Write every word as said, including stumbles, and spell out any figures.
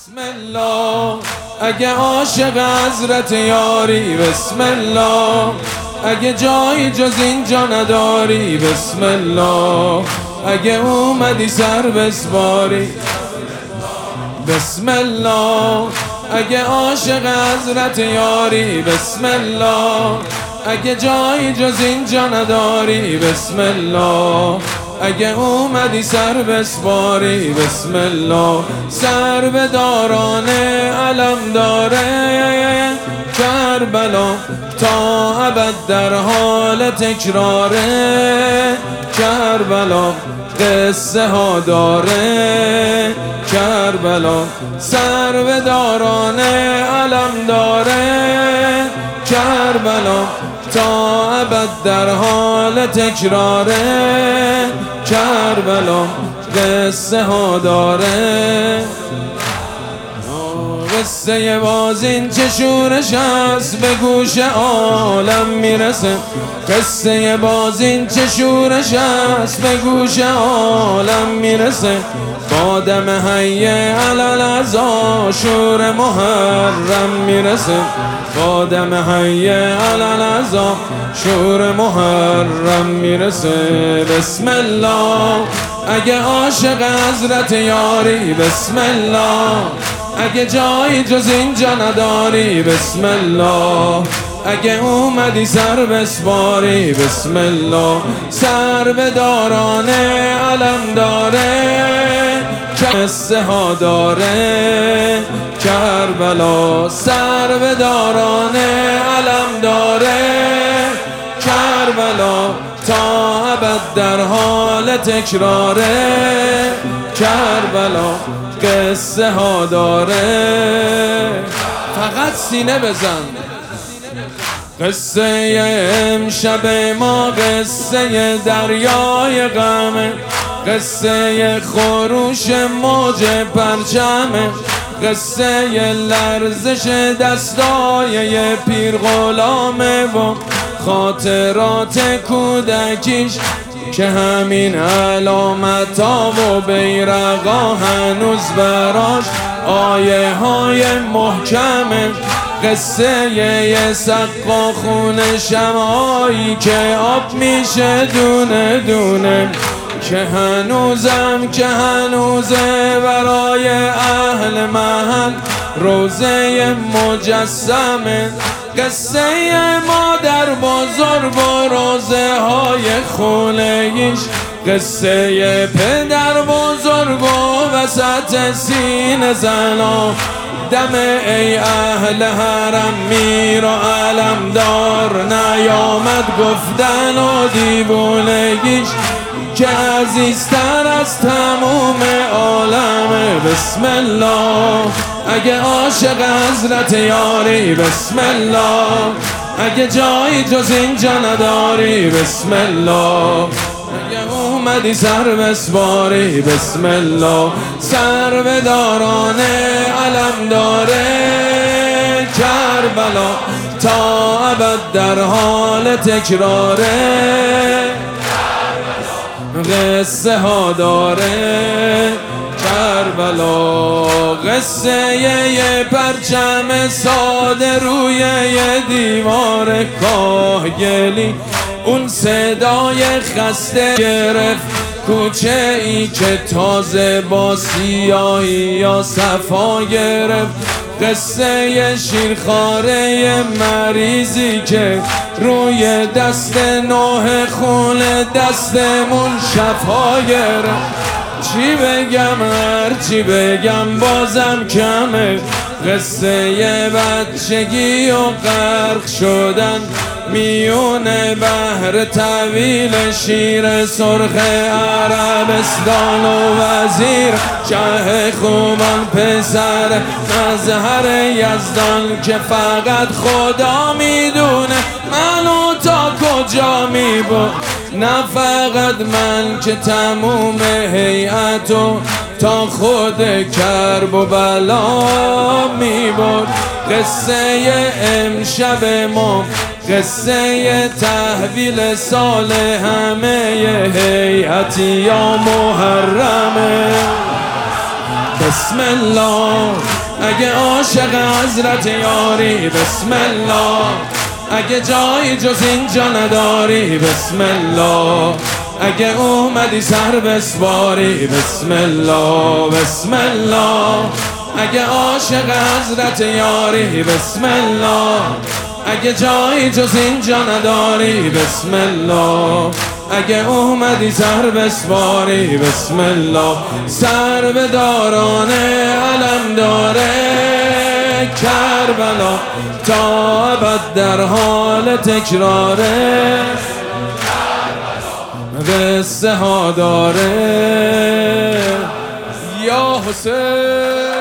بسم الله اگه عاشق حضرت یاری، بسم الله اگه جایی جز اینجا نداری، بسم الله اگه اومدی سر بسپاری، بسم الله اگه عاشق حضرت یاری، بسم الله اگه جایی جز اینجا نداری، بسم الله اگه اومدی سر بسپاری، بسم الله سر به دارانه علم داره کربلا تا ابد در حال تکراره، کربلا قصه ها داره کربلا سر به دارانه علم داره کربلا تا ابد در حال تکراره، کربلا قصه ها داره. قصه باز این چه شورش است به گوش عالم میرسه، قصه باز این چه شورش است به گوش عالم میرسه، با دم حی علل عزا شور محرم میرسه، با دم حی علل عزا شور محرم میرسه. بسم الله اگه عاشق حضرت یاری، بسم الله اگه جایی جز اینجا نداری، بسم الله اگه اومدی سر بسپاری، بسم الله سر به دارانه علم داره قصه ها داره کربلا سر به دارانه علم داره کربلا تا ابد در حال تکراره، کربلا قصه ها داره. فقط سینه بزن. قصه امشب ما قصه دریای غمه، قصه خروش موج پرچمه، قصه لرزش دستای پیر غلامه و خاطرات کودکیش که همین علامتا و بیرقا هنوز براش آیه های محکمه، قصه یه سقا خون شمعایی که آب میشه دونه دونه، که هنوزم که هنوزه برای اهل محل روزه مجسمه، قصه مادر بزرگ و روزه های خونگیش، قصه پدر بزرگ و وسط سینه زنا، دم ای اهل حرم میر و علمدار نیامد گفتن و دیوونگیش که عزیزتر از تموم عالمه. بسم الله اگه عاشق حضرت یاری، بسم الله اگه جایی جز اینجا نداری، بسم الله اگه اومدی سر بسپاری، بسم الله سر به دارانه علم داره کربلا تا ابد در حال تکراره، قصه ها داره کربلا قصه یه پرچم ساده روی یه دیوار کاهگلی، اون صدای خسته گرفت کوچه ای که تازه با سیاهی یا صفا گرفت، قصه شیرخواره مریضی که روی دست نوح خون دستمون شفا گرفت. چی بگم هر چی بگم بازم کمه، قصه بچگی و غرق شدن میون بحر طویل شیر سرخ عربستان و وزیر شه خوبان پسر مظهر یزدان که فقط خدا میدونه منو تا کجا میبرد، نه فقط من که تموم هیئتو تا خود کرب و بلا میبرد. قصه امشب ما قصه تحویل سال همه هیئتی یا محرمه. بسم الله اگه عاشق حضرت یاری بسم الله، اگه جایی جز اینجا نداری بسم الله، اگه اومدی سر بسپاری بسم الله بسم الله، اگه عاشق حضرت یاری بسم الله، اگه جایی جز اینجا نداری بسم الله، اگه اومدی سر بسپاری بسم الله. سر به داران علم داره کربلا، تا ابد در حال تکراره، قصه ها داره یا حسین.